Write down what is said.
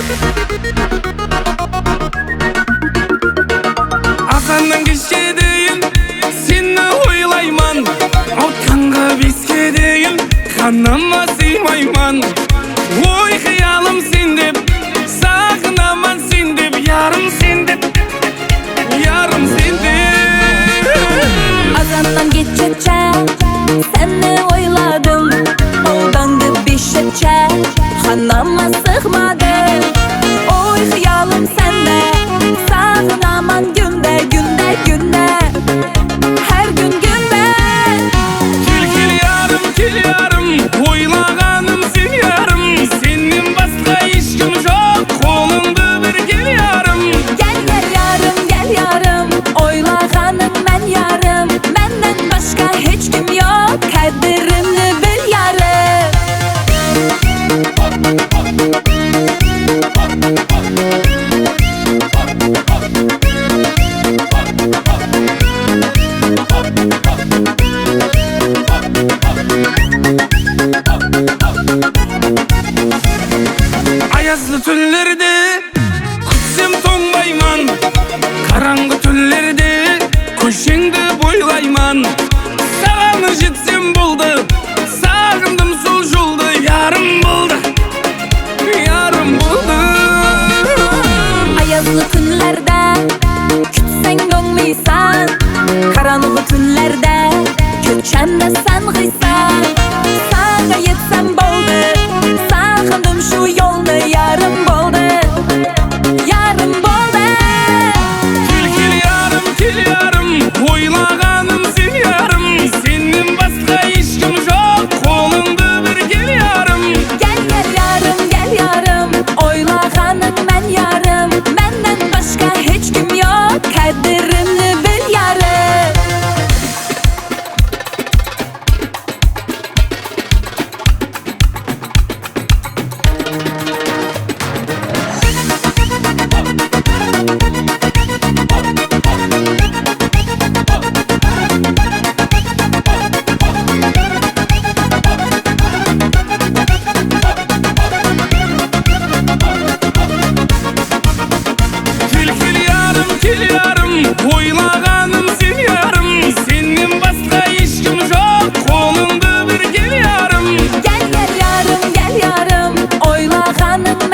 Akandan kişi değil, seni oylayman. Otkanga biske değil, kanama sıymayman. Oy hıyalım sendip, sağınaman sendip, yarım sendip, yarım sendip. Azandan geçecek, seni oyladım. Oldandı bişecek, kanama sığmadım. Oy hıyalım sende, sağınaman günde, günde, günde. Her gün günde. Kil yarım, kil yarım, oylağanım sen yarım. Senin başka işkin yok, kolunda bir gel yarım. Gel gel yarım, gel yarım. Oylağanım ben yarım. Menden başka hiç kim yok. Kaderimni bil yarım. Ayazlı tünlerde kutsum toңbayman. Karangı tünlerde köşеңді boylayman. Sağını jetsem boldu, sağındım sol joldu. Yarım boldu, yarım boldu. Ayazlı günlerde kütseng doңmaysan. Karanlık günlerde köçemde sen gıysan. Sana yetsem boldu, sağındım şu yolda. Yarım boldu, yarım boldu. Kil yarım, kil yarım, oylağanım sen yarım. Senin başka işkin yok, kolunda bir gel yarım. Gel gel yarım, gel yarım. Oylağanım ben yarım. Menden başka hiç kim yok. Kaderimni bil yarım. Kil yarım, oylağanım sen yarım. Senin başka işkin yok, kolunda bir gel yarım. Gel gel yarım, gel yarım. Oylağanım